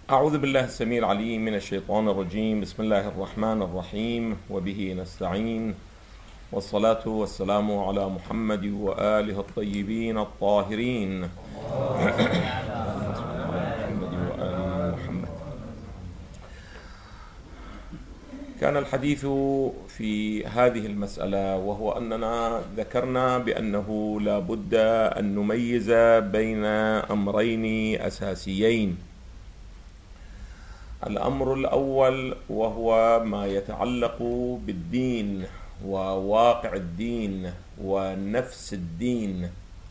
أعوذ بالله السميع العليم من الشيطان الرجيم. بسم الله الرحمن الرحيم، وبه نستعين، والصلاة والسلام على محمد وآله الطيبين الطاهرين. كان الحديث في هذه المسألة، وهو أننا ذكرنا بأنه لا بد أن نميز بين أمرين أساسيين. الأمر الأول وهو ما يتعلق بالدين وواقع الدين ونفس الدين.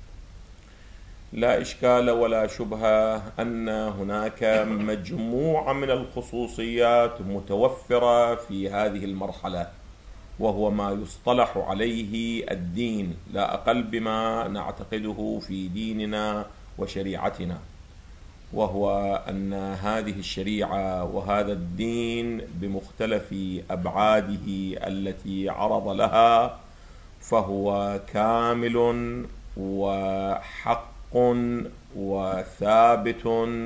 لا إشكال ولا شبهة أن هناك مجموعة من الخصوصيات متوفرة في هذه المرحلة، وهو ما يصطلح عليه الدين، لا أقل بما نعتقده في ديننا وشريعتنا، وهو أن هذه الشريعة وهذا الدين بمختلف أبعاده التي عرض لها فهو كامل وحق وثابت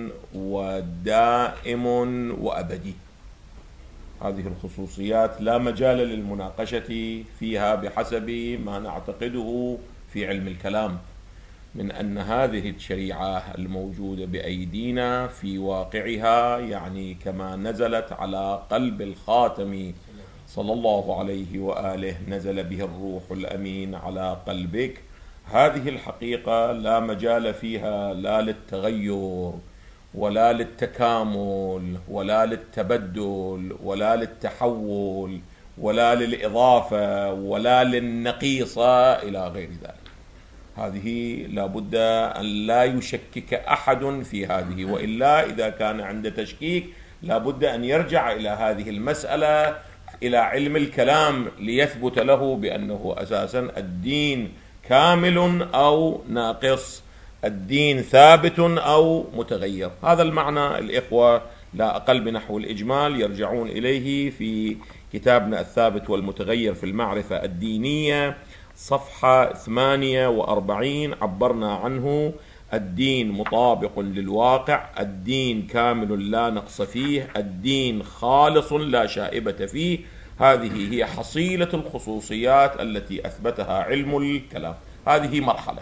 ودائم وأبدي. هذه الخصوصيات لا مجال للمناقشة فيها بحسب ما نعتقده في علم الكلام، من أن هذه الشريعة الموجودة بأيدينا في واقعها، يعني كما نزلت على قلب الخاتم صلى الله عليه وآله، نزل به الروح الأمين على قلبك. هذه الحقيقة لا مجال فيها لا للتغير ولا للتكامل ولا للتبدل ولا للتحول ولا للإضافة ولا للنقيصة إلى غير ذلك. هذه لا بد أن لا يشكك أحد في هذه، وإلا إذا كان عند تشكيك لا بد أن يرجع إلى هذه المسألة إلى علم الكلام ليثبت له بأنه أساسا الدين كامل أو ناقص، الدين ثابت أو متغير. هذا المعنى الإخوة لا أقل بنحو الإجمال يرجعون إليه في كتابنا الثابت والمتغير في المعرفة الدينية، صفحة 48. عبرنا عنه: الدين مطابق للواقع، الدين كامل لا نقص فيه، الدين خالص لا شائبة فيه. هذه هي حصيلة الخصوصيات التي أثبتها علم الكلام. هذه مرحلة.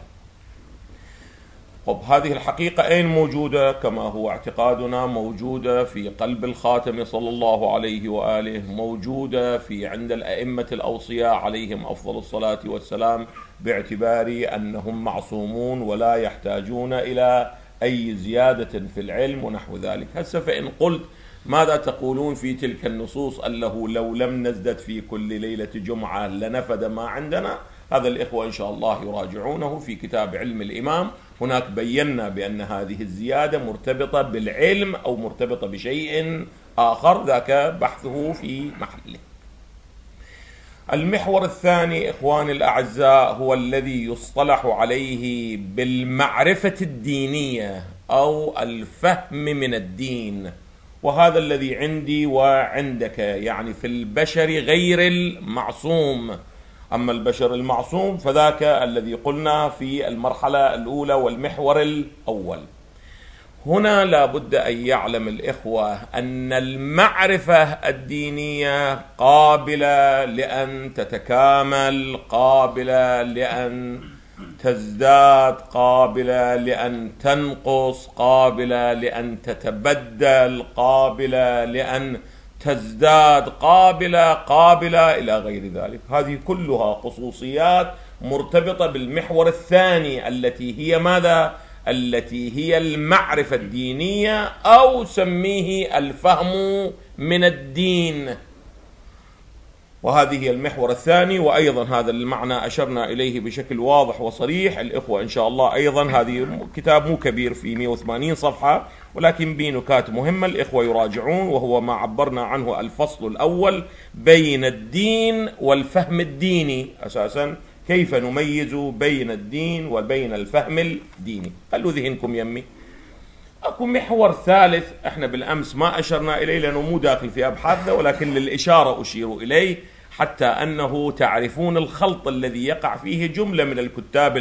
هذه الحقيقة أين موجودة؟ كما هو اعتقادنا موجودة في قلب الخاتم صلى الله عليه وآله، موجودة في عند الأئمة الأوصياء عليهم أفضل الصلاة والسلام، باعتبار أنهم معصومون ولا يحتاجون إلى أي زيادة في العلم ونحو ذلك. هسه فإن قلت ماذا تقولون في تلك النصوص أنه لو لم نزدد في كل ليلة جمعة لنفد ما عندنا؟ هذا الإخوة إن شاء الله يراجعونه في كتاب علم الإمام. هناك بينا بأن هذه الزيادة مرتبطة بالعلم أو مرتبطة بشيء آخر، ذاك بحثه في محله. المحور الثاني إخواني الأعزاء هو الذي يصطلح عليه بالمعرفة الدينية أو الفهم من الدين، وهذا الذي عندي وعندك، يعني في البشر غير المعصوم. أما البشر المعصوم فذاك الذي قلنا في المرحلة الأولى والمحور الأول. هنا لا بد أن يعلم الإخوة أن المعرفة الدينية قابلة لأن تتكامل، قابلة لأن تزداد، قابلة لأن تنقص، قابلة لأن تتبدل، قابلة لأن تزداد، قابلة إلى غير ذلك. هذه كلها خصوصيات مرتبطة بالمحور الثاني التي هي ماذا؟ التي هي المعرفة الدينية، أو سميه الفهم من الدين. وهذه هي المحور الثاني، وأيضا هذا المعنى أشرنا إليه بشكل واضح وصريح. الإخوة إن شاء الله أيضا هذه كتاب مو كبير في 180 صفحة، ولكن به نكات مهمة الإخوة يراجعون، وهو ما عبرنا عنه الفصل الأول بين الدين والفهم الديني. أساسا كيف نميز بين الدين وبين الفهم الديني؟ خلوا ذهنكم يمي. أكو محور ثالث احنا بالأمس ما أشرنا إليه لأنه مو داخل في أبحاثنا، ولكن للإشارة أشير إليه، حتى أنه تعرفون الخلط الذي يقع فيه جملة من الكتاب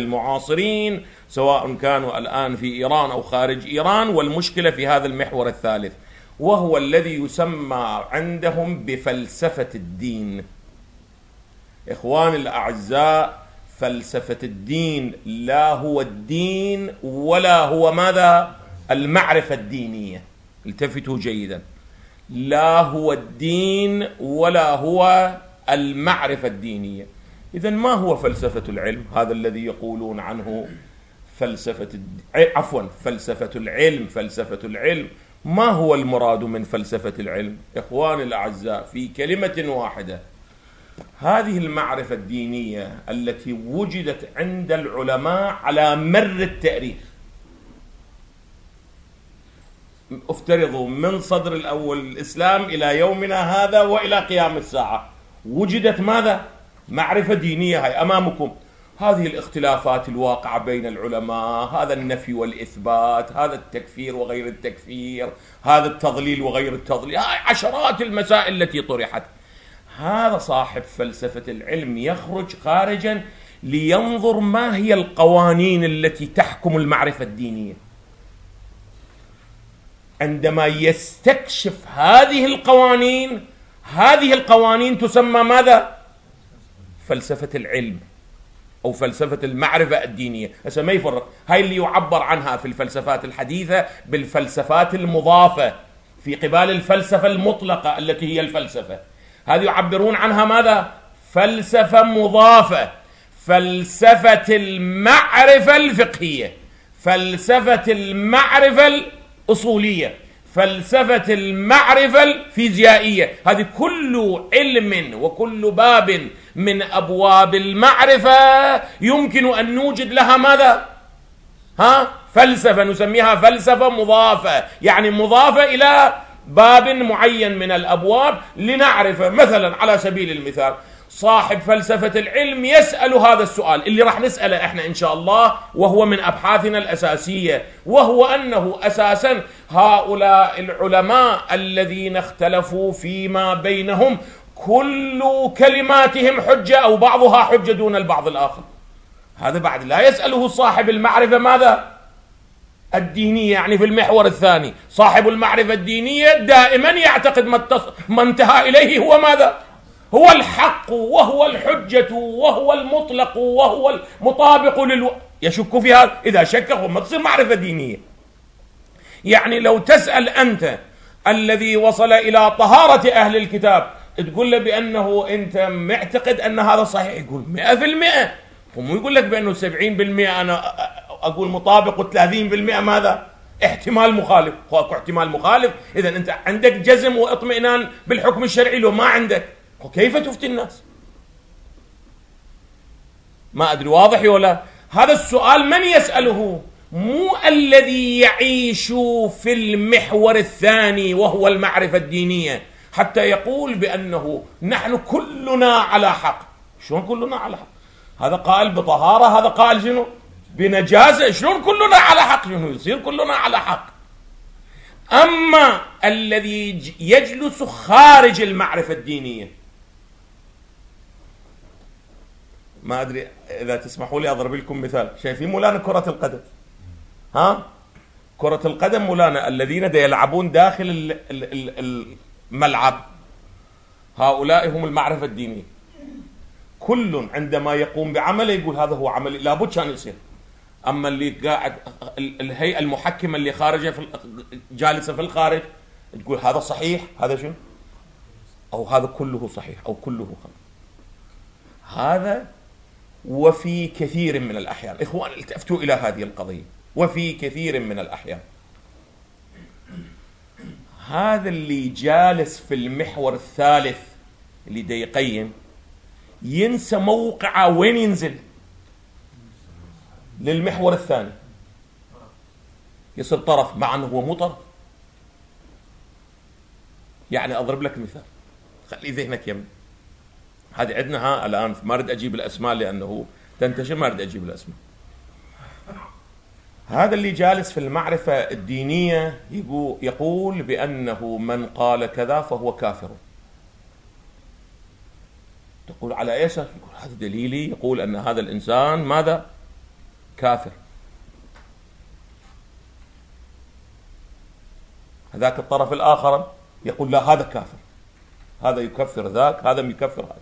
المعاصرين، سواء كانوا الآن في إيران أو خارج إيران. والمشكلة في هذا المحور الثالث، وهو الذي يسمى عندهم بفلسفة الدين. إخواني الأعزاء، فلسفة الدين لا هو الدين ولا هو ماذا؟ المعرفة الدينية. التفتوا جيدا، لا هو الدين ولا هو المعرفة الدينية. إذن ما هو فلسفة العلم؟ هذا الذي يقولون عنه فلسفة فلسفة العلم. فلسفة العلم، ما هو المراد من فلسفة العلم؟ إخواني الأعزاء، في كلمة واحدة، هذه المعرفة الدينية التي وجدت عند العلماء على مر التاريخ، افترضوا من صدر الأول الإسلام إلى يومنا هذا وإلى قيام الساعة، وجدت ماذا؟ معرفة دينية هي أمامكم. هذه الاختلافات الواقعة بين العلماء، هذا النفي والإثبات، هذا التكفير وغير التكفير، هذا التضليل وغير التضليل، هاي عشرات المسائل التي طرحت. هذا صاحب فلسفة العلم يخرج خارجا لينظر ما هي القوانين التي تحكم المعرفة الدينية. عندما يستكشف هذه القوانين تسمى ماذا؟ فلسفة العلم أو فلسفة المعرفة الدينية. هسه ما يفرق، هاي اللي يعبر عنها في الفلسفات الحديثة بالفلسفات المضافة في قبال الفلسفة المطلقة التي هي الفلسفة. هذه يعبرون عنها ماذا؟ فلسفة مضافة. فلسفة المعرفة الفقهية، فلسفة المعرفة الأصولية، فلسفة المعرفة الفيزيائية. هذه كل علم وكل باب من أبواب المعرفة يمكن أن نوجد لها ماذا؟ فلسفة، نسميها فلسفة مضافة، يعني مضافة إلى باب معين من الأبواب لنعرف. مثلا على سبيل المثال، صاحب فلسفة العلم يسأل هذا السؤال اللي راح نسأله احنا إن شاء الله، وهو من أبحاثنا الأساسية، وهو أنه أساسا هؤلاء العلماء الذين اختلفوا فيما بينهم كل كلماتهم حجة أو بعضها حجة دون البعض الآخر. هذا بعد لا يسأله صاحب المعرفة ماذا؟ الدينية. يعني في المحور الثاني صاحب المعرفة الدينية دائما يعتقد ما انتهى إليه هو ماذا؟ هو الحق وهو الحجة وهو المطلق وهو المطابق يشك في هذا. إذا شك هو ما تصير معرفة دينية. يعني لو تسأل أنت الذي وصل إلى طهارة أهل الكتاب، تقول له بأنه أنت معتقد أن هذا صحيح، يقول 100%. ومو يقول لك بأنه 70% أنا أقول مطابق و30% ماذا؟ احتمال مخالف. اكو احتمال مخالف، إذا أنت عندك جزم واطمئنان بالحكم الشرعي لو ما عندك، وكيف تفتي الناس؟ ما أدري واضح ولا؟ هذا السؤال من يسأله؟ مو الذي يعيش في المحور الثاني وهو المعرفة الدينية حتى يقول بأنه نحن كلنا على حق. شلون كلنا على حق؟ هذا قائل بطهارة، هذا قائل شنو؟ بنجاسة. شلون كلنا على حق؟ شنو يصير كلنا على حق؟ أما الذي يجلس خارج المعرفة الدينية، ما أدري إذا تسمحوا لي أضرب لكم مثال. شايفين مولانا كرة القدم؟ كرة القدم مولانا الذين يلعبون داخل الملعب، هؤلاء هم المعرفة الدينية. كل عندما يقوم بعمله يقول هذا هو عملي، لابد كان يصير. أما اللي قاعد الهيئة المحكمة اللي خارجة جالسة في الخارج تقول هذا صحيح، هذا شنو؟ أو هذا كله صحيح أو كله خطأ. هذا وفي كثير من الأحيان، إخوان التفتوا إلى هذه القضية، وفي كثير من الأحيان هذا اللي جالس في المحور الثالث اللي دا يقيم ينسى موقعه وين ينزل؟ للمحور الثاني. يصير طرف مع أنه هو مو طرف. يعني أضرب لك مثال، خلي ذهنك يمن. هذه عندنا الآن، ما أريد أجيب الأسماء لأنه تنتشر، ما أريد أجيب الأسماء. هذا اللي جالس في المعرفة الدينية يقول بأنه من قال كذا فهو كافر. تقول على أي أساس؟ يقول هذا دليلي يقول أن هذا الإنسان ماذا؟ كافر. هذاك الطرف الآخر يقول لا هذا كافر، هذا يكفر ذاك، هذا يكفر هذا.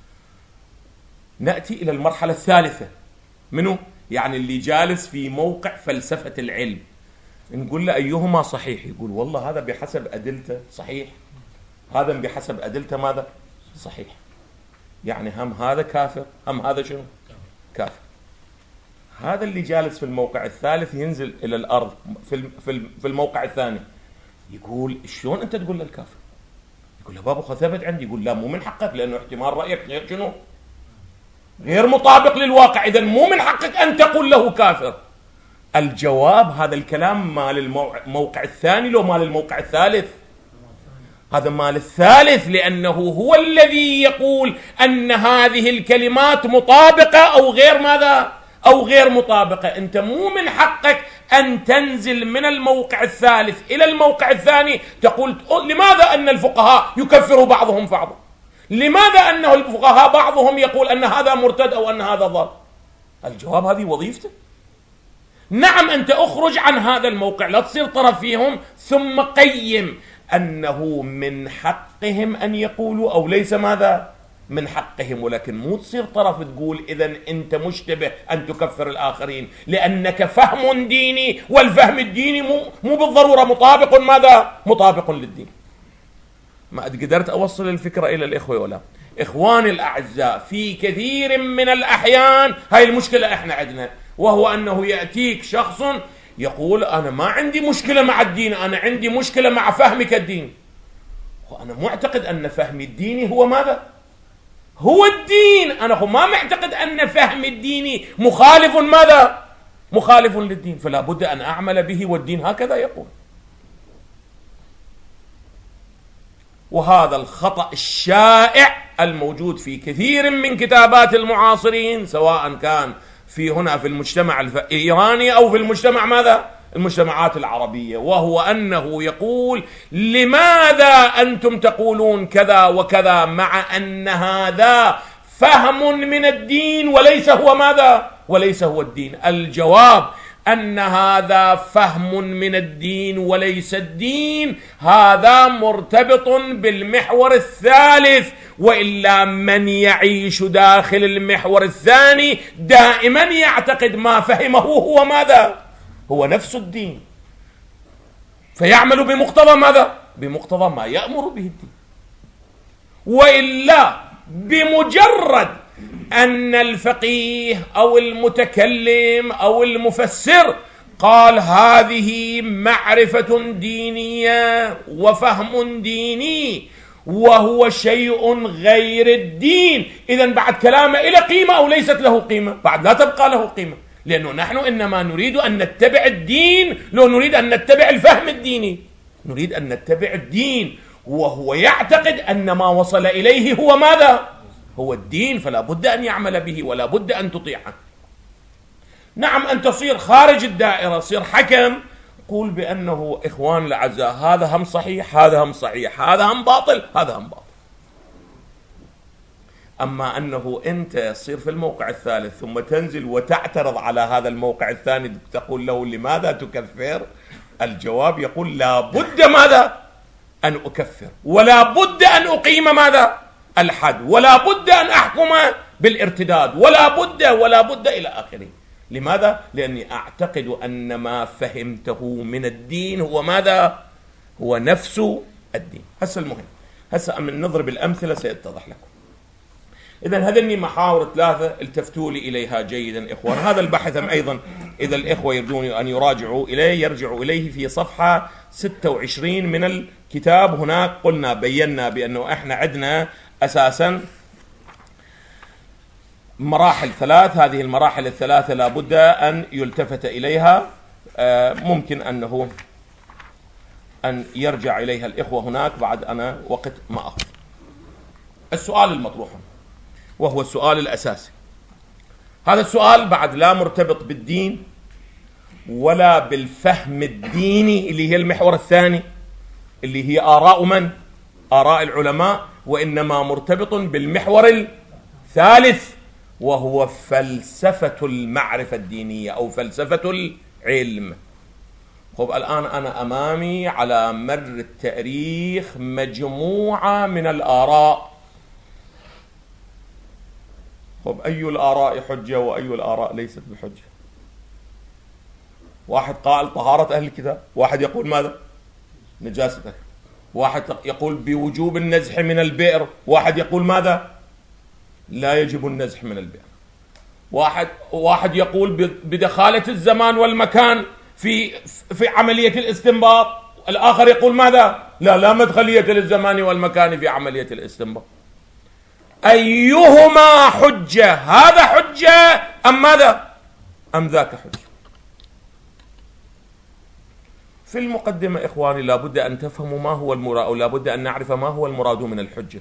نأتي إلى المرحلة الثالثة، منه؟ يعني اللي جالس في موقع فلسفة العلم. نقول له أيهما صحيح؟ يقول والله هذا بحسب أدلته صحيح، هذا بحسب أدلته ماذا؟ صحيح. يعني هم هذا كافر، هم هذا شنو؟ كافر. هذا اللي جالس في الموقع الثالث ينزل إلى الأرض في الموقع الثاني، يقول شلون أنت تقول للكافر؟ يقول له بابا ثبت عندي. يقول لا مو من حقك، لأنه احتمال رأيك غير شنو؟ غير مطابق للواقع، إذن مو من حقك أن تقول له كافر. الجواب هذا الكلام مال الموقع الثاني لو مال الموقع الثالث؟ هذا مال الثالث، لأنه هو الذي يقول أن هذه الكلمات مطابقة أو غير ماذا؟ أو غير مطابقة. أنت مو من حقك أن تنزل من الموقع الثالث إلى الموقع الثاني تقول لماذا أن الفقهاء يكفر بعضهم بعضا؟ لماذا أن الفقهاء بعضهم يقول أن هذا مرتد أو أن هذا ضال؟ الجواب هذه وظيفته. نعم أنت أخرج عن هذا الموقع، لا تصير طرف فيهم، ثم قيم أنه من حقهم أن يقولوا أو ليس ماذا؟ من حقهم. ولكن مو تصير طرف تقول إذن أنت مشتبه أن تكفر الآخرين، لأنك فهم ديني، والفهم الديني مو بالضرورة مطابق ماذا؟ مطابق للدين. ما قدرت أوصل الفكرة إلى الإخوة ولا؟ إخواني الأعزاء، في كثير من الأحيان هاي المشكلة إحنا عندنا، وهو أنه يأتيك شخص يقول أنا ما عندي مشكلة مع الدين، أنا عندي مشكلة مع فهمك الدين. وأنا معتقد أن فهم الدين هو ماذا؟ هو الدين. أنا ما معتقد أن فهم الدين مخالف ماذا؟ مخالف للدين، فلا بد أن أعمل به، والدين هكذا يقول. وهذا الخطأ الشائع الموجود في كثير من كتابات المعاصرين، سواء كان في هنا في المجتمع الإيراني أو في المجتمع ماذا؟ المجتمعات العربية، وهو أنه يقول لماذا أنتم تقولون كذا وكذا مع أن هذا فهم من الدين وليس هو ماذا؟ وليس هو الدين. الجواب أن هذا فهم من الدين وليس الدين، هذا مرتبط بالمحور الثالث، وإلا من يعيش داخل المحور الثاني دائما يعتقد ما فهمه هو ماذا؟ هو نفس الدين، فيعمل بمقتضى ماذا؟ بمقتضى ما يأمر به الدين. وإلا بمجرد أن الفقيه أو المتكلم أو المفسر قال هذه معرفة دينية وفهم ديني وهو شيء غير الدين، إذن بعد كلامه إلى قيمة أو ليست له قيمة؟ بعد لا تبقى له قيمة، لأنه نحن إنما نريد أن نتبع الدين، لو نريد أن نتبع الفهم الديني، نريد أن نتبع الدين، وهو يعتقد أن ما وصل إليه هو ماذا؟ هو الدين، فلا بد أن يعمل به ولا بد أن تطيعه. نعم أن تصير خارج الدائرة، صير حكم، قول بأنه إخوان الأعزاء هذا هم صحيح، هذا هم صحيح، هذا هم باطل، هذا هم باطل. أما أنه أنت تصير في الموقع الثالث ثم تنزل وتعترض على هذا الموقع الثاني تقول له لماذا تكفر؟ الجواب يقول لا بد ماذا؟ أن أكفر، ولا بد أن أقيم ماذا؟ الحد، ولا بد أن أحكم بالارتداد، ولا بد إلى آخره. لماذا؟ لأني أعتقد أن ما فهمته من الدين هو ماذا؟ هو نفس الدين. هسه المهم، هسه من نضرب الأمثلة سيتضح لكم. إذن هذني محاور ثلاثة التفتوا لي إليها جيدا إخوان. هذا البحث أيضا إذا الإخوة يريدون أن يراجعوا إليه يرجعوا إليه في صفحة 26 من الكتاب. هناك قلنا بينا بأنه إحنا عندنا أساسا مراحل ثلاث، هذه المراحل الثلاثة لا بد أن يلتفت إليها، ممكن أنه أن يرجع إليها الإخوة هناك بعد أنا وقت ما أخذ. السؤال المطروح وهو السؤال الأساسي، هذا السؤال بعد لا مرتبط بالدين ولا بالفهم الديني اللي هي المحور الثاني اللي هي آراء من؟ آراء العلماء، وإنما مرتبط بالمحور الثالث وهو فلسفة المعرفة الدينية أو فلسفة العلم. خب الآن أنا أمامي على مر التاريخ مجموعة من الآراء. خب أي الآراء حجة وأي الآراء ليست بحجة؟ واحد قال طهارة أهل الكتاب، واحد يقول ماذا؟ نجاستك، واحد يقول بوجوب النزح من البئر، واحد يقول ماذا؟ لا يجب النزح من البئر. واحد يقول بدخالة الزمان والمكان في عملية الاستنباط، الآخر يقول ماذا؟ لا مدخلية للزمان والمكان في عملية الاستنباط. أيهما حجة؟ هذا حجة أم ماذا؟ أم ذاك حجة؟ في المقدمة إخواني لابد أن تفهموا ما هو المراد، أو لابد أن نعرف ما هو المراد من الحجة.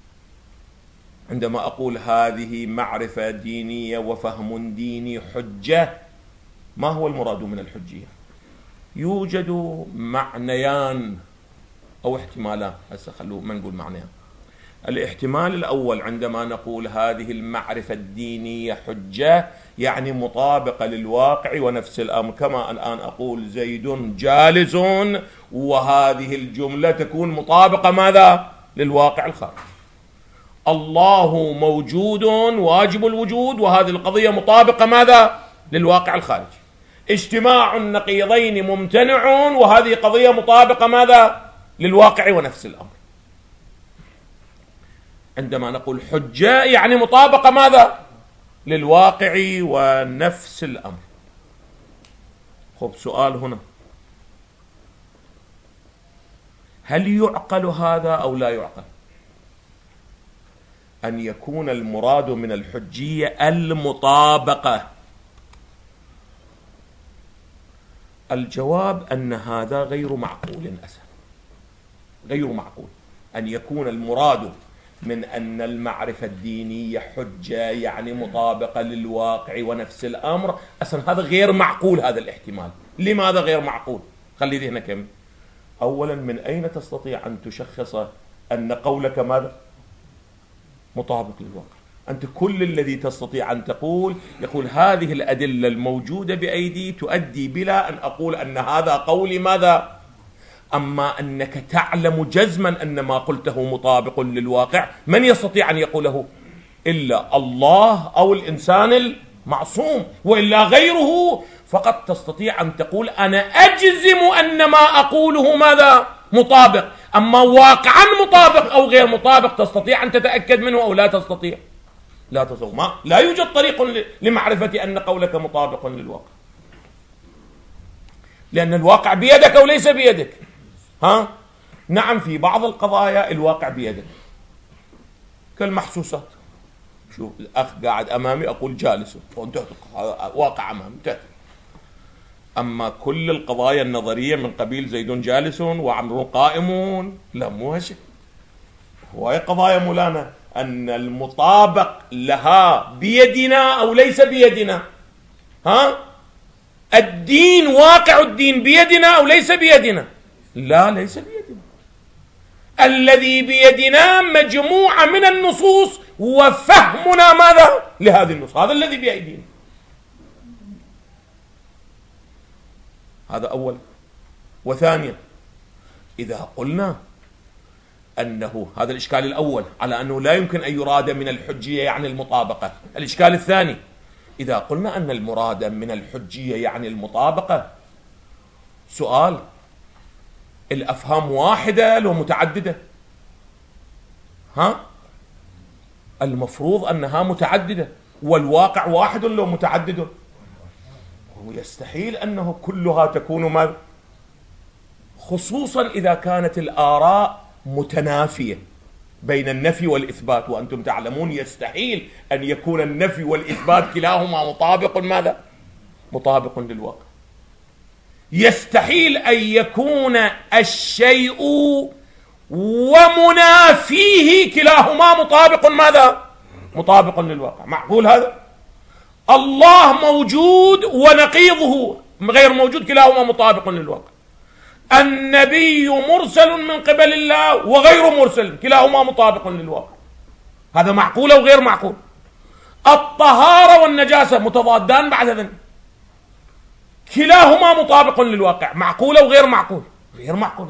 عندما أقول هذه معرفة دينية وفهم ديني حجة، ما هو المراد من الحجية؟ يوجد معنيان أو احتمالان، هسه خلوه ما نقول معنيان. الاحتمال الأول عندما نقول هذه المعرفة الدينية حجة يعني مطابقة للواقع ونفس الأمر، كما الآن أقول زيد جالس، وهذه الجملة تكون مطابقة ماذا؟ للواقع الخارجي. الله موجود واجب الوجود، وهذه القضية مطابقة ماذا؟ للواقع الخارجي. اجتماع النقيضين ممتنع، وهذه قضية مطابقة ماذا؟ للواقع ونفس الأمر. عندما نقول حجة يعني مطابقة ماذا؟ للواقع ونفس الأمر. خب سؤال هنا، هل يعقل هذا أو لا يعقل؟ أن يكون المراد من الحجية المطابقة. الجواب أن هذا غير معقول أساسا، غير معقول أن يكون المراد من أن المعرفة الدينية حجة يعني مطابقة للواقع ونفس الأمر، أصلا هذا غير معقول هذا الاحتمال. لماذا غير معقول؟ خلي ذهنك كم. أولا، من أين تستطيع أن تشخص أن قولك ماذا؟ مطابق للواقع؟ أنت كل الذي تستطيع أن يقول هذه الأدلة الموجودة بأيدي تؤدي بلا أن أقول أن هذا قولي ماذا؟ أما أنك تعلم جزما أن ما قلته مطابق للواقع، من يستطيع أن يقوله إلا الله أو الإنسان المعصوم، وإلا غيره فقط تستطيع أن تقول أنا أجزم أن ما أقوله ماذا؟ مطابق. أما واقعا مطابق أو غير مطابق تستطيع أن تتأكد منه أو لا تستطيع؟ لا تستطيع. لا يوجد طريق لمعرفة أن قولك مطابق للواقع، لأن الواقع بيدك أو ليس بيدك. نعم، في بعض القضايا الواقع بيدك كالمحسوسات. شوف الأخ قاعد أمامي أقول جالس، وانتهت واقع أمامي انتهت. أما كل القضايا النظرية من قبيل زيد جالس وعمر قائم، لا، مو هالشيء. وهي قضايا مولانا أن المطابق لها بيدنا أو ليس بيدنا. الدين، واقع الدين بيدنا أو ليس بيدنا؟ لا، ليس بيدنا. الذي بيدنا مجموعة من النصوص وفهمنا ماذا؟ لهذه النصوص، هذا الذي بأيدينا. هذا أولا. وثانيا، إذا قلنا أنه هذا الإشكال الأول على أنه لا يمكن أن يراد من الحجية يعني المطابقة. الإشكال الثاني، إذا قلنا أن المراد من الحجية يعني المطابقة، سؤال، الأفهام واحدة لو متعددة؟ المفروض أنها متعددة، والواقع واحد لو متعدد. ويستحيل أنه كلها تكون ما، خصوصا إذا كانت الآراء متنافية بين النفي والإثبات، وأنتم تعلمون يستحيل أن يكون النفي والإثبات كلاهما مطابق ماذا؟ مطابق للواقع. يستحيل أن يكون الشيء ومنافيه كلاهما مطابق ماذا؟ مطابق للواقع. معقول هذا؟ الله موجود ونقيضه غير موجود، كلاهما مطابق للواقع. النبي مرسل من قبل الله وغير مرسل، كلاهما مطابق للواقع. هذا معقول أو غير معقول؟ الطهارة والنجاسة متضادان بعد ذلك. كلاهما مطابق للواقع، معقول أو غير معقول؟ غير معقول.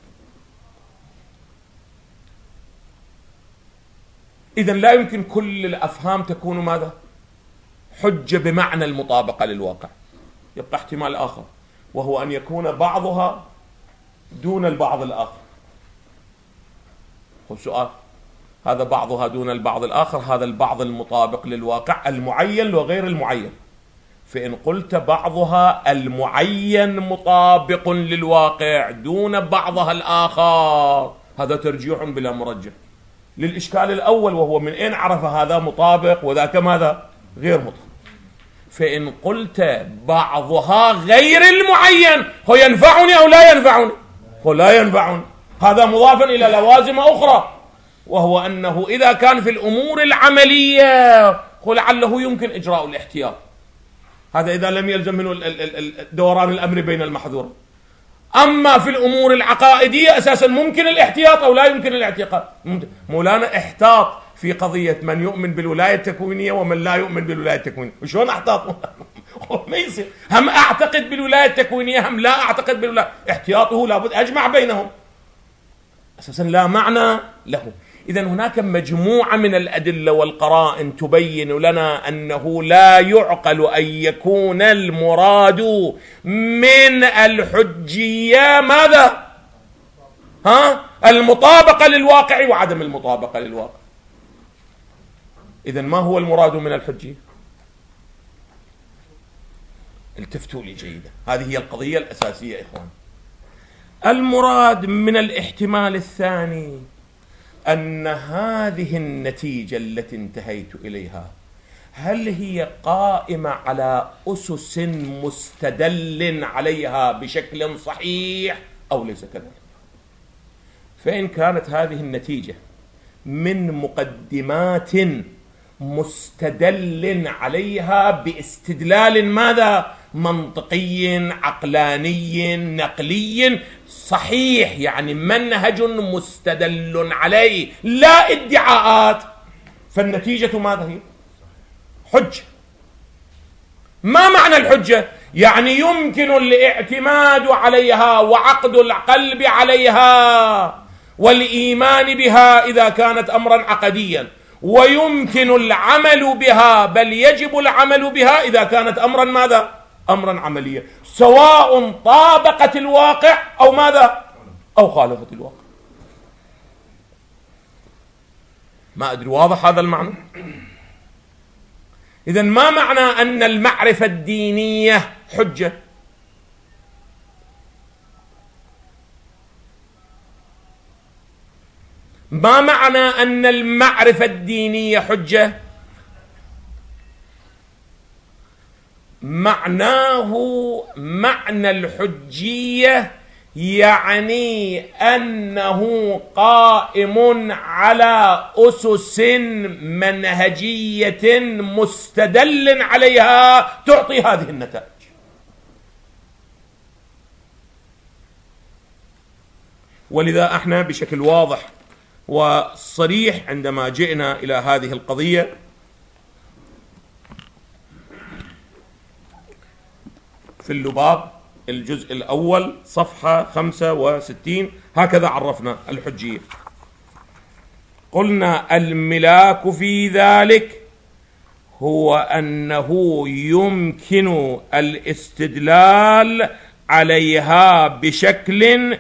إذن لا يمكن كل الأفهام تكون ماذا؟ حجة بمعنى المطابقة للواقع. يبقى احتمال آخر، وهو أن يكون بعضها دون البعض الآخر. سؤال، هذا بعضها دون البعض الآخر، هذا البعض المطابق للواقع المعين وغير المعين. فإن قلت بعضها المعين مطابق للواقع دون بعضها الآخر، هذا ترجيح بلا مرجح للإشكال الأول، وهو من أين عرف هذا مطابق وذاك ماذا؟ غير مطابق. فإن قلت بعضها غير المعين، هو ينفعني أو لا ينفعني؟ هو لا ينفعني. هذا مضافا إلى لوازم أخرى، وهو أنه إذا كان في الأمور العملية لعله يمكن إجراء الاحتياط، هذا إذا لم يلزم منه دوران الأمر بين المحظور. أما في الأمور العقائدية أساسا ممكن الاحتياط أو لا يمكن الاحتياط. مولانا احتاط في قضية من يؤمن بالولاية التكوينية ومن لا يؤمن بالولاية التكوينية، وشون احتاط؟ ما يصير هم أعتقد بالولاية التكوينية هم لا أعتقد بالولاية، احتياطه لابد أجمع بينهم، أساسا لا معنى له. إذن هناك مجموعة من الأدلة والقرائن تبين لنا أنه لا يعقل أن يكون المراد من الحجية ماذا؟ المطابقة للواقع وعدم المطابقة للواقع. إذن ما هو المراد من الحجية؟ التفتوا لي جيدا، هذه هي القضية الأساسية إخوان. المراد من الاحتمال الثاني أن هذه النتيجة التي انتهيت إليها هل هي قائمة على أسس مستدل عليها بشكل صحيح أو ليس كذلك؟ فإن كانت هذه النتيجة من مقدمات مستدل عليها باستدلال ماذا؟ منطقي عقلاني نقلي صحيح، يعني منهج مستدل عليه لا ادعاءات، فالنتيجة ماذا هي؟ حجة. ما معنى الحجة؟ يعني يمكن الاعتماد عليها وعقد القلب عليها والإيمان بها إذا كانت أمرا عقديا، ويمكن العمل بها بل يجب العمل بها إذا كانت أمرا ماذا؟ أمرا عمليا، سواء طابقت الواقع أو ماذا؟ أو خالفت الواقع. ما أدري واضح هذا المعنى؟ إذن ما معنى أن المعرفة الدينية حجة؟ ما معنى أن المعرفة الدينية حجة؟ معناه معنى الحجية يعني أنه قائم على أسس منهجية مستدل عليها تعطي هذه النتائج. ولذا احنا بشكل واضح وصريح عندما جئنا إلى هذه القضية في اللباب الجزء الأول صفحة 65 هكذا عرفنا الحجية. قلنا الملاك في ذلك هو أنه يمكن الاستدلال عليها بشكل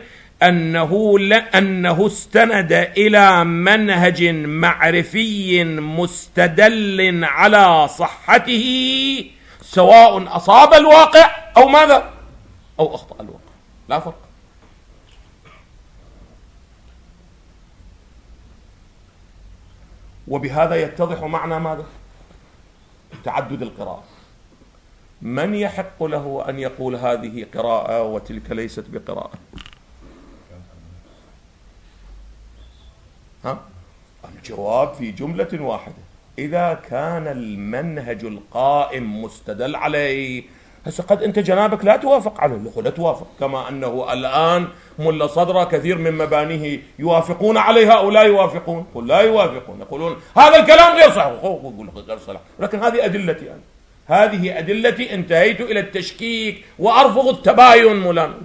أنه استند إلى منهج معرفي مستدل على صحته، سواء أصاب الواقع أو ماذا؟ أو أخطأ الواقع، لا فرق. وبهذا يتضح معنى ماذا؟ تعدد القراءة. من يحق له أن يقول هذه قراءة وتلك ليست بقراءة؟ الجواب في جملة واحدة: إذا كان المنهج القائم مستدل عليه. هسه قد أنت جنابك لا توافق عليه، لا توافق، كما أنه الآن ملا صدر كثير من مبانيه يوافقون عليها أو لا يوافقون؟ يقول لا يوافقون، يقولون هذا الكلام غير صحيح، يقول غير صحيح، لكن هذه أدلتي أنا. هذه أدلتي، انتهيت إلى التشكيك وأرفض التباين. مولانا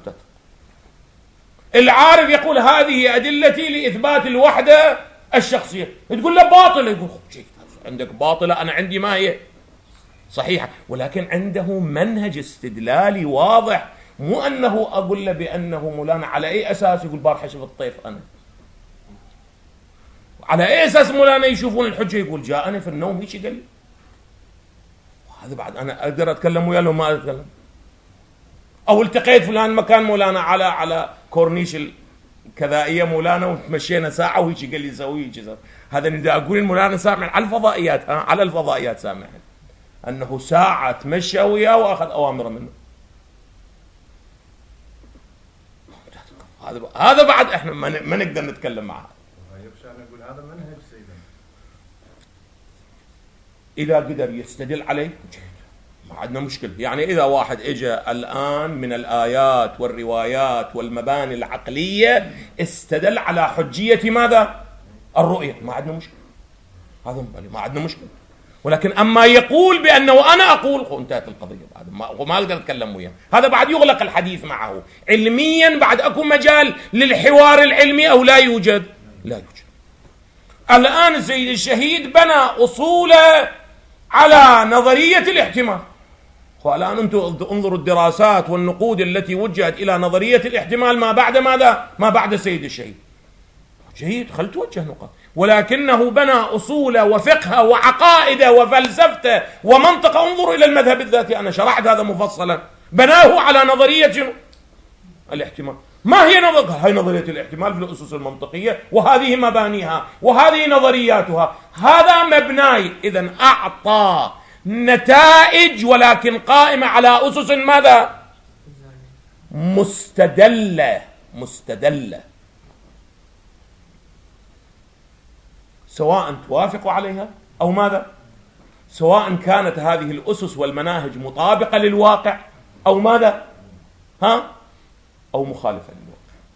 العارف يقول هذه أدلتي لإثبات الوحدة الشخصية، تقول له باطلة، يقول عندك باطلة، أنا عندي ما هي صحيحة، ولكن عنده منهج استدلالي واضح، مو أنه أقول له بأنه مولانا على أي أساس، يقول بارحة شوف الطيف أنا على أي أساس مولانا يشوفون الحجة، يقول جاءني في النوم هيك قال لي. هذا بعد أنا أقدر أتكلم وياه لو ما أتكلم؟ أو التقيت فلان مكان مولانا على كورنيش الكذائية مولانا وتمشينا ساعة وهيك قال لي سوي هيك، هذا نداء أقول مولانا سامع على الفضائيات، على الفضائيات سامع أنه ساعة تمشى وياه وأخذ أوامره منه. هذا بعد إحنا ما نقدر نتكلم معه. نقول هذا منهج سيدنا، إذا قدر يستدل عليه ما عندنا مشكلة. يعني إذا واحد إجا الآن من الآيات والروايات والمباني العقلية استدل على حجية ماذا؟ الرؤية، ما عندنا مشكلة، هذا ما عندنا مشكلة. ولكن أما يقول بأنه أنا أقول، انتهت القضية، بعد ما أقدر أتكلم وياه، هذا بعد يغلق الحديث معه علميا، بعد أكو مجال للحوار العلمي أو لا يوجد؟ لا يوجد. الآن السيد الشهيد بنى أصوله على نظرية الاحتمال، والآن أنتم انظروا الدراسات والنقود التي وجهت إلى نظرية الاحتمال ما بعد ماذا؟ ما بعد السيد الشهيد. جيد، خل توجه نقاط، ولكنه بنى أصوله وفقهه وعقائده وفلسفته ومنطقه. انظروا إلى المذهب الذاتي، أنا شرحت هذا مفصلا، بناه على نظرية الاحتمال. ما هي هاي نظرية الاحتمال في الأسس المنطقية، وهذه مبانيها وهذه نظرياتها، هذا مبناي. إذن أعطى نتائج ولكن قائمة على أسس ماذا؟ مستدلة، سواء توافق عليها أو ماذا، سواء كانت هذه الأسس والمناهج مطابقة للواقع أو ماذا، أو مخالفة للواقع.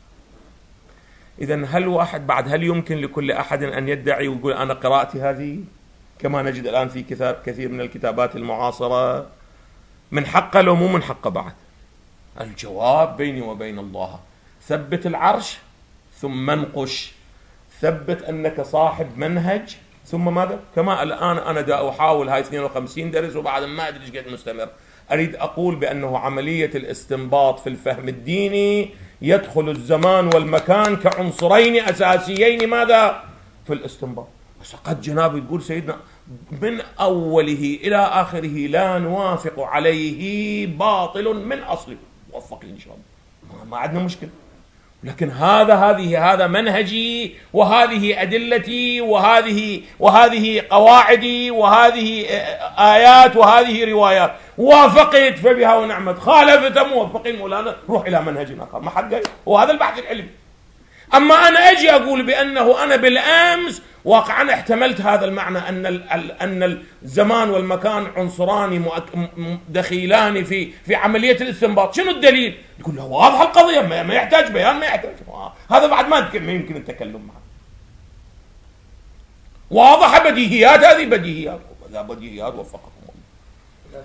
إذن هل يمكن لكل أحد أن يدعي ويقول أنا قراءتي هذه، كما نجد الآن في كثير من الكتابات المعاصرة؟ من حقه لو مو من حقه بعد؟ الجواب بيني وبين الله، ثبت العرش ثم انقش، ثبت أنك صاحب منهج ثم ماذا؟ كما الآن أنا دا أحاول هاي 52 درس وبعد ما أدري ايش قد مستمر، أريد أقول بأنه عملية الاستنباط في الفهم الديني يدخل الزمان والمكان كعنصرين أساسيين ماذا؟ في الاستنباط. بس قد جنابي تقول سيدنا من أوله إلى آخره لا نوافق عليه، باطل من أصله، موفقين إن شاء الله، ما عندنا مشكلة. لكن هذا منهجي، وهذه أدلتي، وهذه قواعدي، وهذه آيات، وهذه روايات، وافقت فبها ونعمت، خالفت موفقين مولانا روح إلى منهج آخر، ما حد قال، وهذا البحث العلمي. أما أنا أجي أقول بأنه أنا بالأمس واقعا احتملت هذا المعنى أن الزمان والمكان عنصران دخيلان في عملية الاستنباط، شنو الدليل؟ يقول له واضح القضية، ما يحتاج بيان، ما يحتاج، هذا بعد ما يمكن التكلم معه، واضح بديهيات، هذه بديهيات، بديهيات وفقكم الله.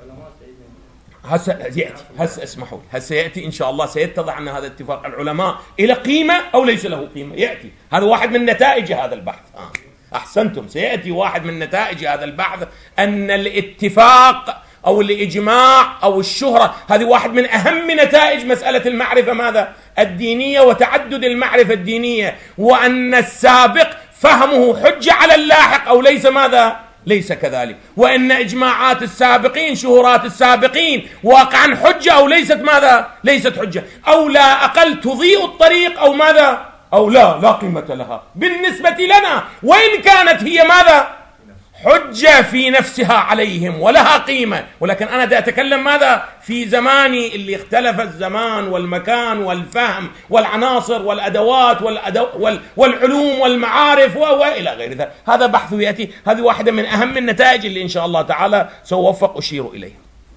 هسه اسمحوا لي، هسه يأتي إن شاء الله سيتضح أن هذا اتفاق العلماء إلى قيمة أو ليس له قيمة، يأتي هذا واحد من نتائج هذا البحث. أحسنتم، سيأتي واحد من نتائج هذا البحث أن الاتفاق أو الإجماع أو الشهرة هذه واحد من أهم نتائج مسألة المعرفة ماذا؟ الدينية، وتعدد المعرفة الدينية، وأن السابق فهمه حجة على اللاحق أو ليس ماذا؟ ليس كذلك، وإن إجماعات السابقين، شهورات السابقين واقعا حجة أو ليست ماذا؟ ليست حجة، أو لا أقل تضيء الطريق أو ماذا؟ أو لا قيمة لها بالنسبة لنا، وإن كانت هي ماذا؟ حجة في نفسها عليهم ولها قيمة. ولكن أنا دا أتكلم ماذا؟ في زماني اللي اختلف الزمان والمكان والفهم والعناصر والأدوات والعلوم والمعارف وإلى غير ذلك، هذا بحث يأتي، هذه واحدة من أهم النتائج اللي إن شاء الله تعالى سأوفق أشير إليها.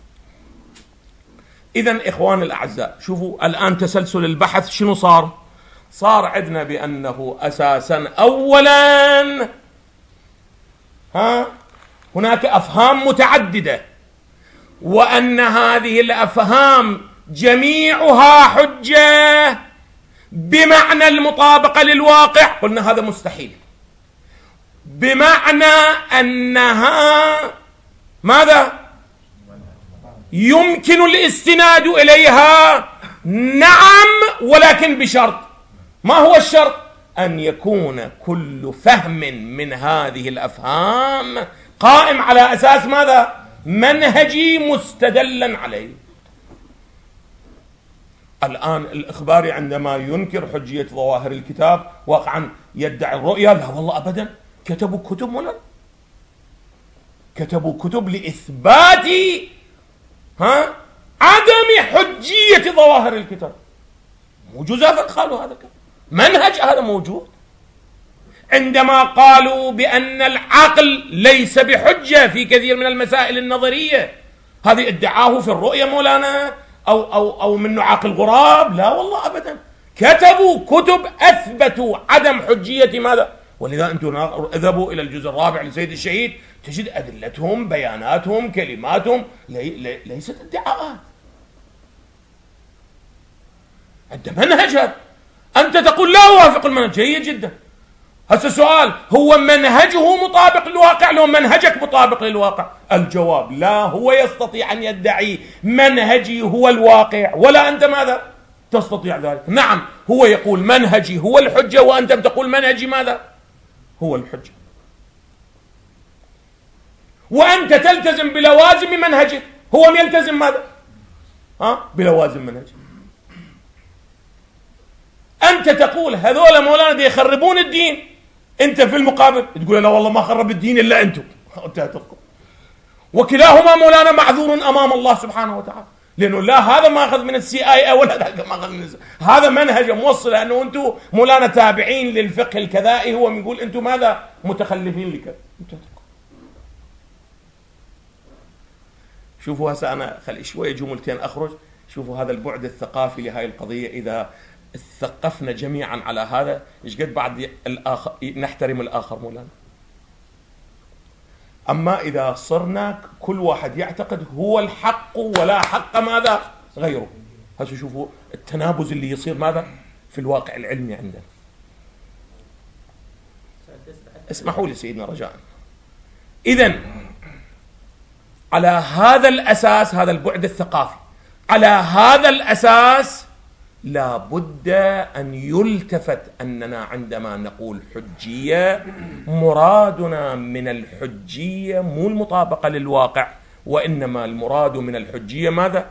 إذن إخوان الأعزاء، شوفوا الآن تسلسل البحث شنو صار عندنا بأنه أساسا أولا هناك أفهام متعددة وأن هذه الأفهام جميعها حجة بمعنى المطابقة للواقع، قلنا هذا مستحيل. بمعنى أنها ماذا؟ يمكن الاستناد إليها، نعم، ولكن بشرط. ما هو الشرط؟ أن يكون كل فهم من هذه الأفهام قائم على أساس ماذا؟ منهجي مستدلا عليه. الآن الإخباري عندما ينكر حجية ظواهر الكتاب واقعا يدعي الرؤية، لا والله أبدا، كتبوا كتب مولانا، كتبوا كتب لإثبات عدم حجية ظواهر الكتاب. موجودة قالوا هذا منهج، هذا موجود. عندما قالوا بأن العقل ليس بحجة في كثير من المسائل النظرية، هذه ادعاه في الرؤية مولانا أو من عقل غراب؟ لا والله أبدا، كتبوا كتب أثبتوا عدم حجية ماذا؟ ولذا أنتم اذهبوا إلى الجزء الرابع لسيد الشهيد تجد أدلتهم، بياناتهم، كلماتهم، ليست ادعاءات. عند منهج، أنت تقول لا أوافق المنهج، جيد جدا. هذا السؤال، هو منهجه مطابق للواقع لو منهجك مطابق للواقع؟ الجواب لا، هو يستطيع أن يدعي منهجي هو الواقع ولا أنت ماذا تستطيع ذلك. نعم، هو يقول منهجي هو الحجة وأنت تقول منهجي ماذا هو الحجة، وأنت تلتزم بلوازم منهجك، هو يلتزم ماذا بلوازم منهجك. أنت تقول هذول مولانا دي يخربون الدين، أنت في المقابل تقول لا والله ما خرب الدين إلا أنتم. وكلاهما مولانا معذور أمام الله سبحانه وتعالى، لأنه لا هذا ما أخذ من CIA ولا ذاك ما أخذ من هذا منهج موصل، لأنه أنتم مولانا تابعين للفقه الكذائي، هو يقول أنتم ماذا متخلفين لك. شوفوا هسه أنا خلي شوية جملتين أخرج. شوفوا هذا البعد الثقافي لهذه القضية، إذا ثقفنا جميعا على هذا ايش قد بعد الآخر نحترم الآخر مولانا. أما إذا صرنا كل واحد يعتقد هو الحق ولا حق ماذا غيره، هسه شوفوا التنابز اللي يصير ماذا في الواقع العلمي عندنا. اسمحوا لي سيدنا رجاء. إذن على هذا الأساس، هذا البعد الثقافي، على هذا الأساس لا بد أن يلتفت أننا عندما نقول حجية مرادنا من الحجية مو المطابقة للواقع، وإنما المراد من الحجية ماذا؟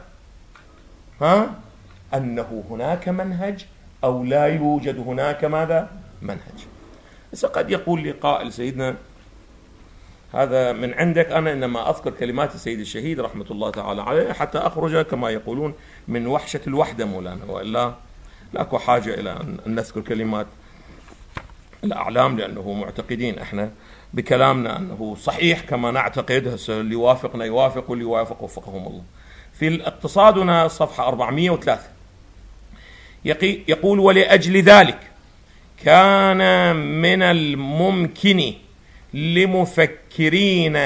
أنه هناك منهج أو لا يوجد هناك ماذا؟ منهج. بس قد يقول لي قائل سيدنا هذا من عندك، أنا إنما أذكر كلمات السيد الشهيد رحمة الله تعالى عليه حتى أخرج كما يقولون من وحشة الوحدة مولانا، وإلا لاكو حاجة إلى أن نذكر كلمات الأعلام، لأنه معتقدين إحنا بكلامنا أنه صحيح كما نعتقد. اللي يوافقنا يوافق واللي يوافق وفقهم الله. في الاقتصادنا صفحة 403 يقول: ولأجل ذلك كان من الممكن لمفكرين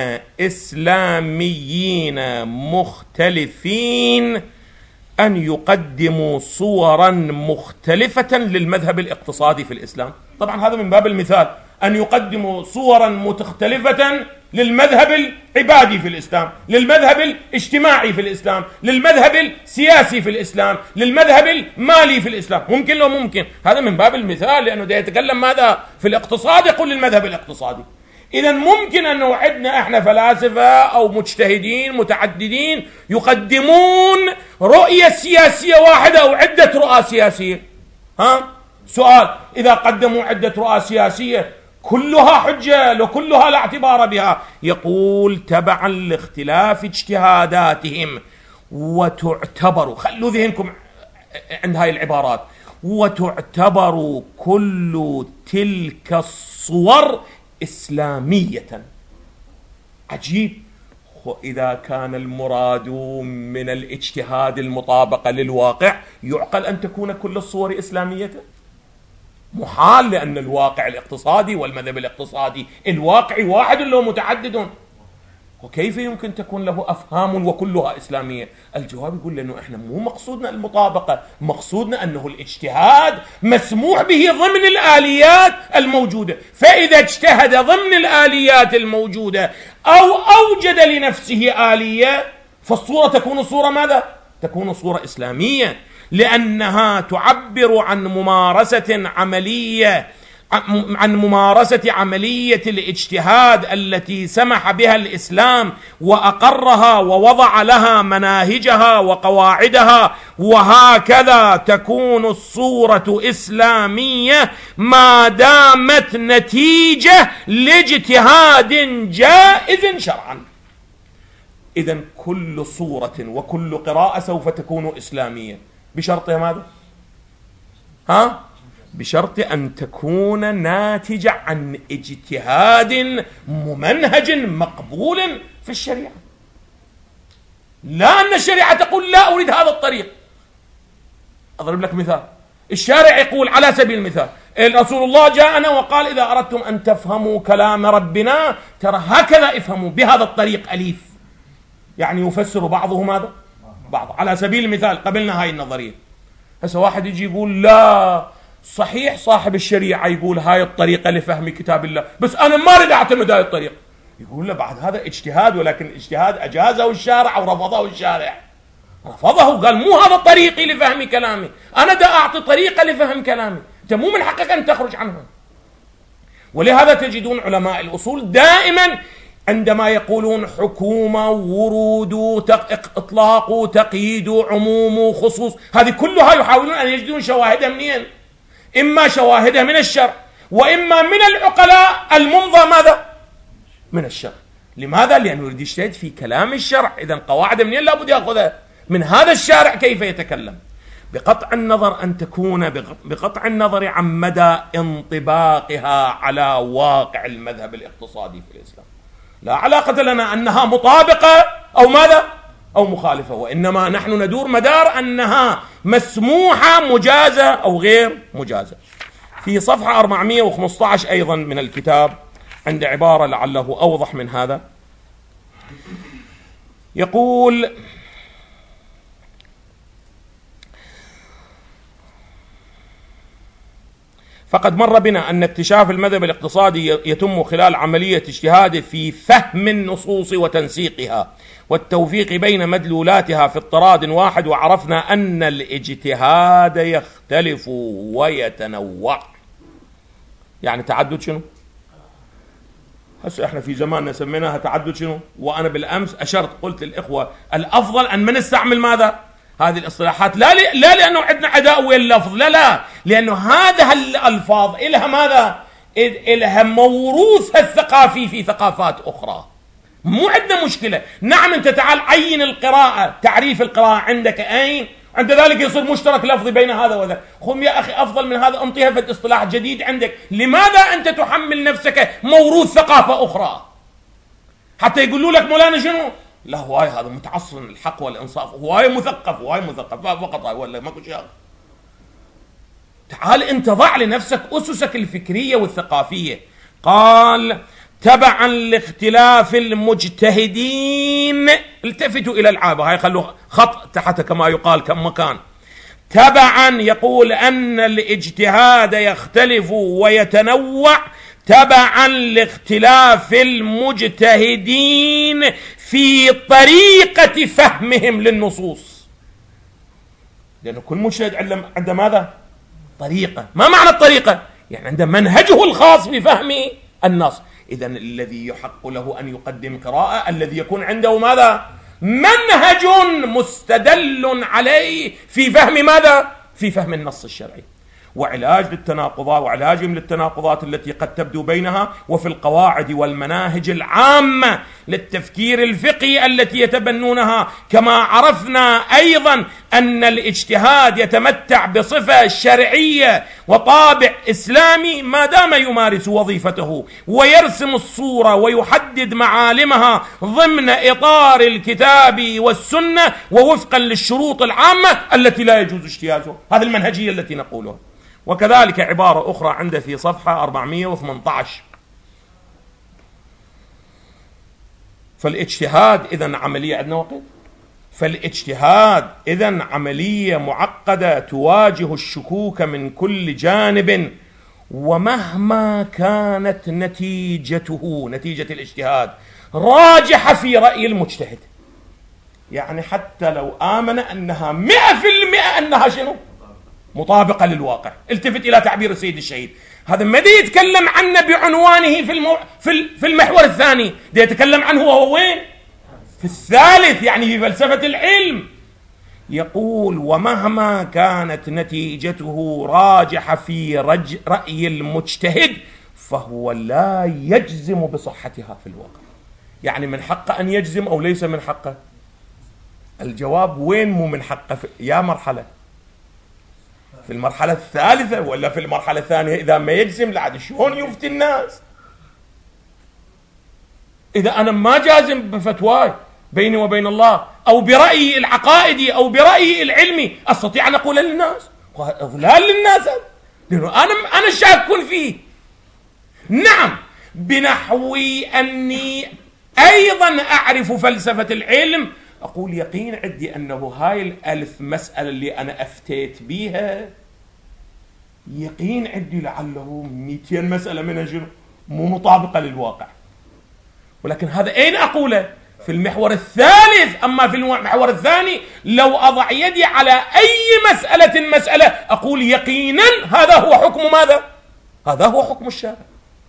إسلاميين مختلفين أن يقدموا صورا مختلفة للمذهب الاقتصادي في الإسلام. طبعا هذا من باب المثال، أن يقدموا صورا مختلفة للمذهب العبادي في الإسلام، للمذهب الاجتماعي في الإسلام، للمذهب السياسي في الإسلام، للمذهب المالي في الإسلام. ممكن لو ممكن، هذا من باب المثال، لأنه ده يتكلم ماذا في الاقتصاد، يقول للمذهب الاقتصادي. إذا ممكن أن نوعدنا إحنا فلاسفة أو مجتهدين متعددين يقدمون رؤية سياسية واحدة أو عدة رؤى سياسية. سؤال: إذا قدموا عدة رؤى سياسية كلها حجة لو كلها لا اعتبار بها؟ يقول: تبعا لاختلاف اجتهاداتهم، وتعتبر، خلوا ذهنكم عند هاي العبارات، وتعتبر كل تلك الصور إسلامية. عجيب. إذا كان المراد من الاجتهاد المطابقة للواقع، يعقل أن تكون كل الصور إسلامية؟ محال، لأن الواقع الاقتصادي والمذهب الاقتصادي الواقعي واحد لو متعدد. وكيف يمكن تكون له أفهام وكلها إسلامية؟ الجواب يقول لأنه إحنا مو مقصودنا المطابقة، مقصودنا أنه الاجتهاد مسموح به ضمن الآليات الموجودة، فإذا اجتهد ضمن الآليات الموجودة أو أوجد لنفسه آلية فالصورة تكون صورة ماذا؟ تكون صورة إسلامية، لأنها تعبر عن ممارسة عملية الاجتهاد التي سمح بها الإسلام وأقرها ووضع لها مناهجها وقواعدها، وهكذا تكون الصورة إسلامية ما دامت نتيجة لاجتهاد جائز شرعا. إذن كل صورة وكل قراءة سوف تكون إسلامية بشرط ماذا؟ بشرط أن تكون ناتجة عن اجتهاد ممنهج مقبول في الشريعة، لا أن الشريعة تقول لا أريد هذا الطريق. أضرب لك مثال، الشارع يقول على سبيل المثال رسول الله جاءنا وقال إذا أردتم أن تفهموا كلام ربنا ترى هكذا افهموا بهذا الطريق أليف، يعني يفسر بعضه ماذا؟ بعض. على سبيل المثال قبلنا هاي النظرية، هسه واحد يجي يقول لا صحيح صاحب الشريعة يقول هاي الطريقة لفهم كتاب الله، بس أنا ما أريد أعتمد هاي الطريقة. يقول له بعد هذا اجتهاد، ولكن اجتهاد أجازه الشارع أو رفضه الشارع؟ رفضه، قال مو هذا طريقي لفهم كلامي، أنا دا أعطي طريقة لفهم كلامي، أنت مو من حقك أن تخرج عنها. ولهذا تجدون علماء الأصول دائما عندما يقولون حكومة، ورود، إطلاق، تقييد، عموم، خصوص، هذه كلها يحاولون أن يجدون شواهدها منين؟ إما شواهدها من الشرع، وإما من العقلاء الممضى ماذا؟ من الشرع. لماذا؟ لأنه يريد يجتهد في كلام الشرع. إذن قواعد منين لابد يأخذها؟ من هذا الشارع كيف يتكلم، بقطع النظر أن تكون بقطع النظر عن مدى انطباقها على واقع المذهب الاقتصادي في الإسلام. لا علاقة لنا أنها مطابقة أو ماذا؟ أو مخالفة، وإنما نحن ندور مدار أنها مسموحة مجازة أو غير مجازة. في صفحة 415 أيضا من الكتاب عند عبارة لعله أوضح من هذا، يقول فقد مر بنا أن اكتشاف المذهب الاقتصادي يتم خلال عملية اجتهاد في فهم النصوص وتنسيقها والتوفيق بين مدلولاتها في اضطراد واحد، وعرفنا أن الاجتهاد يختلف ويتنوع. يعني تعدد شنو؟ هسه احنا في زماننا سميناها تعدد شنو؟ وأنا بالأمس أشرت قلت للإخوة الأفضل أن ما نستعمل ماذا؟ هذه الاصطلاحات لا لأنه عندنا عداء ويا اللفظ، لا لأنه هذه الألفاظ إلها ماذا؟ إلها موروثها الثقافي في ثقافات أخرى. مو عندنا مشكلة، نعم أنت تعال عين القراءة، تعريف القراءة عندك أين؟ عند ذلك يصير مشترك لفظي بين هذا وذا. خم يا أخي أفضل من هذا أنطيها في اصطلاح جديد عندك. لماذا أنت تحمل نفسك موروث ثقافة أخرى حتى يقولوا لك مولانا شنو؟ لا هواي هذا متعصر الحق والإنصاف، هواي مثقف فقط هاي ولا ماكو شيء. تعال أنت ضع لنفسك أسسك الفكرية والثقافية. قال تبعا لاختلاف المجتهدين، التفتوا إلى العابة هاي، خلوا خط تحت كما يقال كم مكان. تبعا يقول أن الاجتهاد يختلف ويتنوع تبعا لاختلاف المجتهدين في طريقة فهمهم للنصوص، لأن كل مجتهد عنده ماذا؟ طريقة. ما معنى الطريقة؟ يعني عنده منهجه الخاص بفهم النص. إذن الذي يحق له أن يقدم قراءة الذي يكون عنده ماذا؟ منهج مستدل عليه في فهم ماذا؟ في فهم النص الشرعي، وعلاج للتناقضات وعلاجهم للتناقضات التي قد تبدو بينها، وفي القواعد والمناهج العامة للتفكير الفقهي التي يتبنونها. كما عرفنا أيضا أن الاجتهاد يتمتع بصفة شرعية وطابع إسلامي ما دام يمارس وظيفته ويرسم الصورة ويحدد معالمها ضمن إطار الكتاب والسنة ووفقا للشروط العامة التي لا يجوز اجتيازها. هذه المنهجية التي نقولها. وكذلك عبارة أخرى عنده في صفحة 418 فالاجتهاد إذن عملية، عندنا وقت، فالاجتهاد إذن عملية معقدة تواجه الشكوك من كل جانب، ومهما كانت نتيجته، نتيجة الاجتهاد، راجحة في رأي المجتهد، يعني حتى لو آمن أنها 100% أنها شنو؟ مطابقة للواقع. التفت إلى تعبير السيد الشهيد، هذا ما دي يتكلم عنه بعنوانه في المحور الثاني، دي يتكلم عنه وهو وين؟ في الثالث، يعني في فلسفة العلم. يقول ومهما كانت نتيجته راجحة في رأي المجتهد فهو لا يجزم بصحتها في الواقع. يعني من حقه أن يجزم أو ليس من حقه؟ الجواب وين مو من حقه؟ يا مرحلة في المرحلة الثالثة ولا في المرحلة الثانية؟ إذا ما يجزم لعد شلون يفتي الناس؟ إذا أنا ما جازم بفتواي بيني وبين الله أو برأيي العقائدي أو برأيي العلمي، أستطيع أن أقول للناس؟ إضلال للناس، لأنه أنا شاك فيه. نعم، بنحو أني أيضا أعرف فلسفة العلم، أقول يقين عندي أنه هاي 1000 مسألة اللي أنا أفتيت بيها، يقين عندي لعله 200 مسألة منها مو مطابقة للواقع. ولكن هذا أين أقوله؟ في المحور الثالث. أما في المحور الثاني لو أضع يدي على أي مسألة أقول يقينا هذا هو حكم ماذا؟ هذا هو حكم الشارع.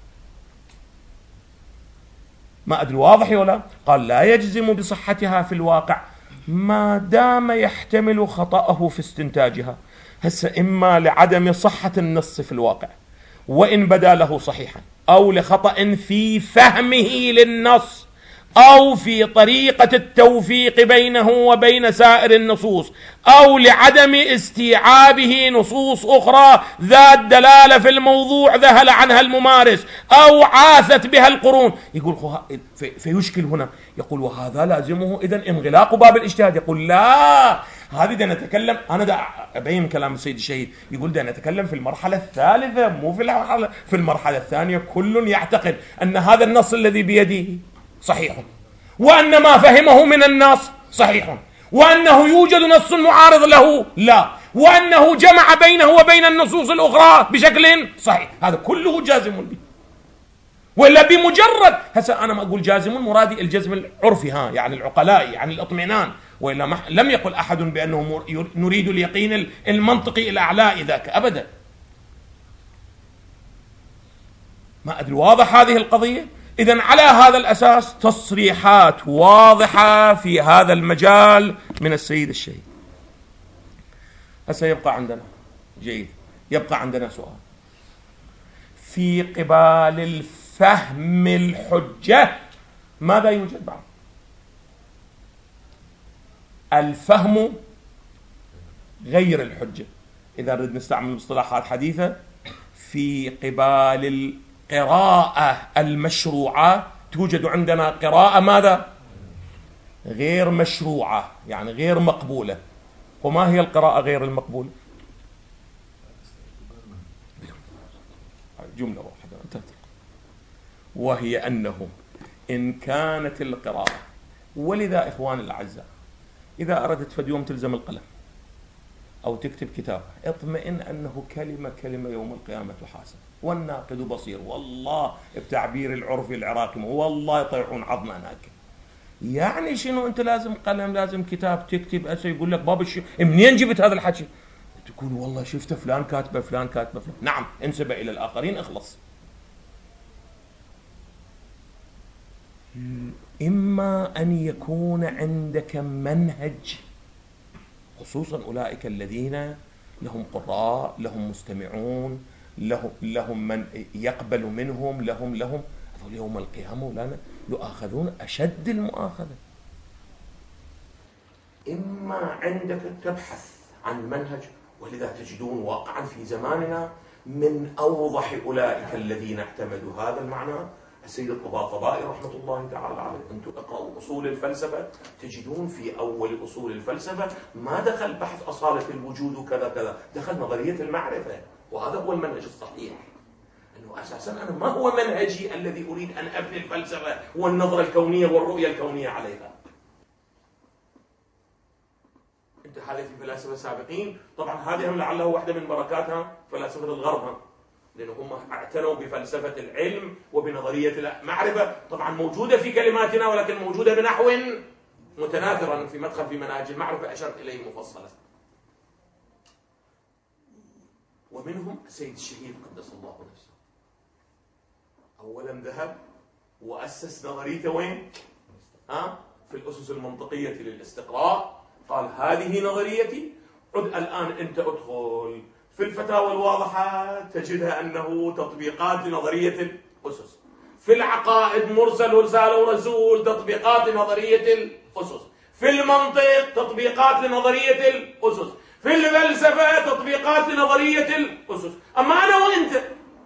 ما أدري واضح ولا؟ قال لا يجزم بصحتها في الواقع ما دام يحتمل خطأه في استنتاجها. هسه إما لعدم صحة النص في الواقع وإن بدا له صحيحا، أو لخطأ في فهمه للنص، أو في طريقة التوفيق بينه وبين سائر النصوص، أو لعدم استيعابه نصوص أخرى ذات دلالة في الموضوع ذهل عنها الممارس أو عاثت بها القرون. يقول فيشكل هنا، يقول وهذا لازمه إذن انغلاق باب الاجتهاد. يقول لا، هذه دا نتكلم، أنا دا أبين كلام السيد الشهيد، يقول دا نتكلم في المرحلة الثالثة مو في المرحلة الثانية. كل يعتقد أن هذا النص الذي بيده صحيح، وأن ما فهمه من النص صحيح، وأنه يوجد نص معارض له لا، وأنه جمع بينه وبين النصوص الأخرى بشكل صحيح. هذا كله جازم به، ولا بمجرد هسه أنا ما أقول جازم مرادي الجزم العرفي، يعني العقلاء، يعني الإطمئنان، وإلا لم يقل أحد بأنه نريد اليقين المنطقي الأعلى ذاك أبدا. ما أدري واضح هذه القضية؟ إذن على هذا الأساس تصريحات واضحة في هذا المجال من السيد الشهيد. هسه يبقى عندنا جيد، يبقى عندنا سؤال في قبال الفهم الحجة ماذا يوجد بعد؟ الفهم غير الحجة، إذا نريد نستعمل مصطلحات حديثة، في قبال القراءة المشروعة توجد عندنا قراءة ماذا؟ غير مشروعة، يعني غير مقبولة. وما هي القراءة غير المقبولة؟ جملة واحدة، وهي أنه إن كانت القراءة، ولذا إخواني الأعزاء إذا أردت فد يوم تلزم القلم أو تكتب كتاب، اطمئن أنه كلمة كلمة يوم القيامة تحاسب، والناقد بصير، والله بتعبير العرفي العراقي والله يطيحون عظمة هناك. يعني شنو أنت لازم قلم، لازم كتاب تكتب؟ أسا يقول لك بابا منين جبت هذا الحكي؟ تقول والله شفت فلان كاتبه فلان كاتبه فلان. نعم، انسبه إلى الآخرين، اخلص. إما أن يكون عندك منهج، خصوصا أولئك الذين لهم قراء، لهم مستمعون، لهم من يقبل منهم، لهم هذول يوم القيامة ولانا يؤاخذون أشد المؤاخذة. إما عندك تبحث عن منهج، ولذا تجدون واقعا في زماننا من أوضح أولئك الذين اعتمدوا هذا المعنى السيد الطباطبائي رحمة الله تعالى عليه. أنتم اقرأوا أصول الفلسفة تجدون في أول أصول الفلسفة ما دخل بحث أصالة الوجود وكذا كذا، دخل نظرية المعرفة، وهذا هو المنهج الصحيح. أنه أساسا أنا ما هو منهجي الذي أريد أن أبني الفلسفة والنظرة الكونية والرؤية الكونية عليها؟ أنت حالة الفلاسفة السابقين، طبعا هذه لعله واحدة من بركاتها فلاسفة الغرب، لأنهم اعتنوا بفلسفة العلم وبنظرية المعرفة، طبعا موجودة في كلماتنا ولكن موجودة بنحو متناثرا في مدخل في مناهج المعرفة أشرت إليه مفصلا. ومنهم السيد الشهيد قدس الله نفسه، أولا ذهب وأسس نظريته وين؟ في الأسس المنطقية للاستقراء، قال هذه نظريتي. عد الآن أنت أدخل في الفتاوى الواضحة تجدها أنه تطبيقات لنظرية الأسس، في العقائد مرسل ورسالة ورسول تطبيقات لنظرية الأسس، في المنطق تطبيقات لنظرية الأسس، في الفلسفة تطبيقات لنظرية الأسس. أما أنا وأنت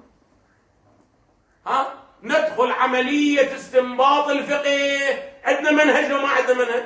ندخل عملية استنباط الفقه، عندنا منهج وما عندنا منهج؟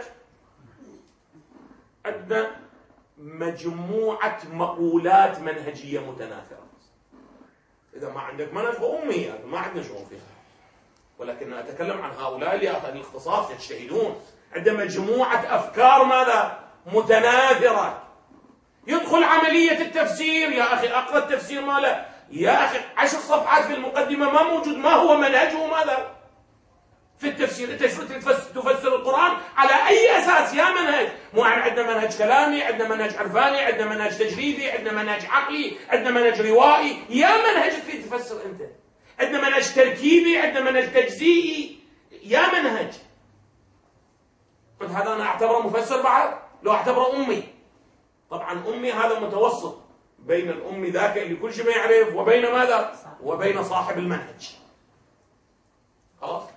عندنا مجموعة مقولات منهجية متناثرة. إذا ما عندك منهج فأمي ما عندنا شغل فيها، ولكن أتكلم عن هؤلاء اللي الاختصاص يجتهدون، عندما مجموعة أفكار ماذا؟ متناثرة. يدخل عملية التفسير، يا أخي أقرأ التفسير ماله، يا أخي 10 صفحات في المقدمة ما موجود ما هو منهجه ماذا؟ في التفسير. أنت تفسر القرآن على أي أساس يا منهج؟ مو عندنا منهج كلامي، عندنا منهج عرفاني، عندنا منهج تجريدي، عندنا منهج عقلي، عندنا منهج روائي، يا منهج تريد تفسر أنت؟ عندنا منهج تركيبي، عندنا منهج تجزيئي، يا منهج. قلت هذا أنا أعتبره مفسر بعد؟ لو أعتبره أمي. طبعا أمي هذا متوسط بين الأمي ذاك اللي كل شيء ما يعرف وبين ماذا؟ وبين صاحب المنهج. خلاص؟